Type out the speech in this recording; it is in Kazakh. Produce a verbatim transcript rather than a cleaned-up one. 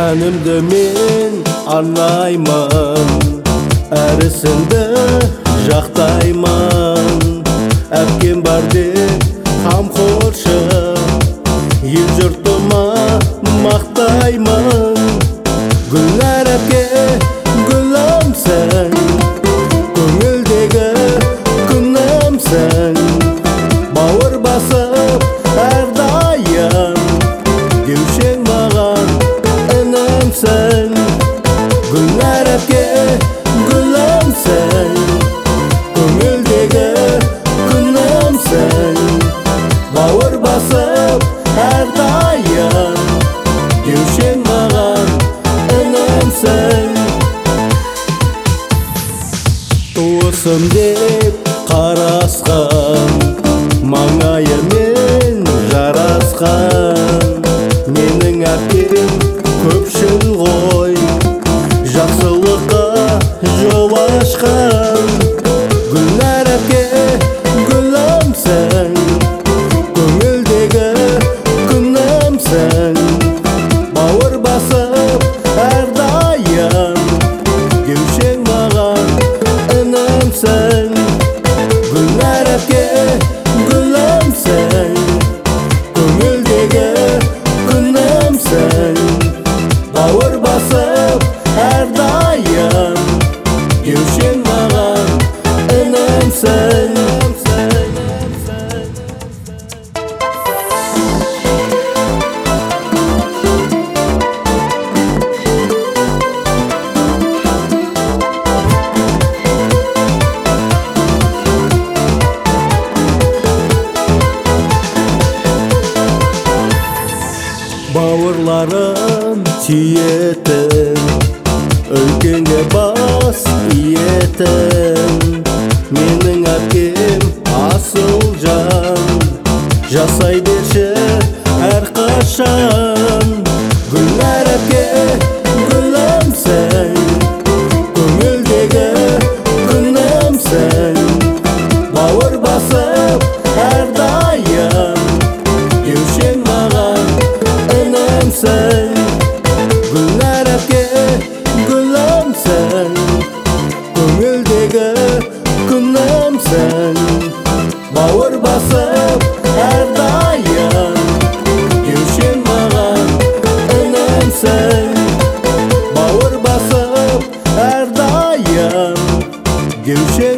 Әнімді мен арнаймын, әрісіңді жақтаймын. Әпкем бар деп қамқоршым, ел жұртыма мақтаймын. Гүлнәр әпке гүлімсің, көңілдегі күнімсің. Бауыр басып әрдайым, деушең маған інімсің. Гүлнәр әпке гүлімсің, көңілдегі күнімсің. Бауыр басып әрдайым, деушең маған інімсің. Туысым деп қарасқан, маңайымен жарасқан. Менің әпкем көпшіл ғой, жақсылыққа жол ашқан. Гүлнәр әпке гүлімсің, көңілдегі күнімсің. Бауыр басып әрдайым, деушең маған інімсің. Гүлнәр әпке гүлімсің, көңілдегі күнімсің. Бауыр басып әрдайым, деушең маған інімсің. Бауырларым тиетін, үлкенге бас иетін. Менің әпкем асыл жан, жасай берші әрқашан. Гүлнәр әпке гүлімсің, көңілдегі күнімсің. Бауыр басып әрдайым, деушең маған інімсің. Гүлнәр әпке гүлімсің, көңілдегі күнімсің. Бауыр басып әрдайым, деушең маған інімсің. Бауыр басып әрдайым, деушең